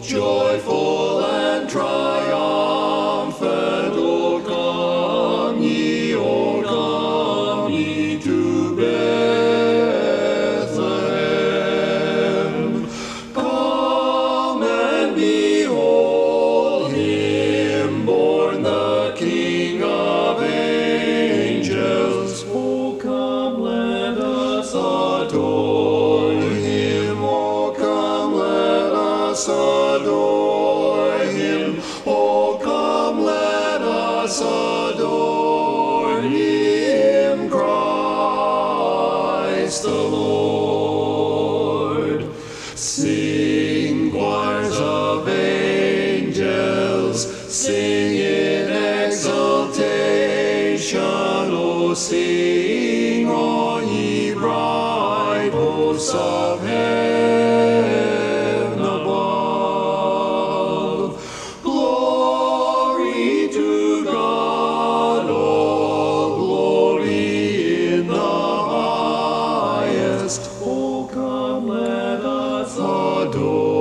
joyful and triumphant, O come ye to Bethlehem. Come and behold him born, the King of angels. O come, let us adore him. O come, let us adore him. O come, let us adore him, Christ the Lord. Sing, choirs of angels, sing in exultation. O sing, all ye bright hosts of heaven above. Glory to God, all glory in the highest. O come, let us adore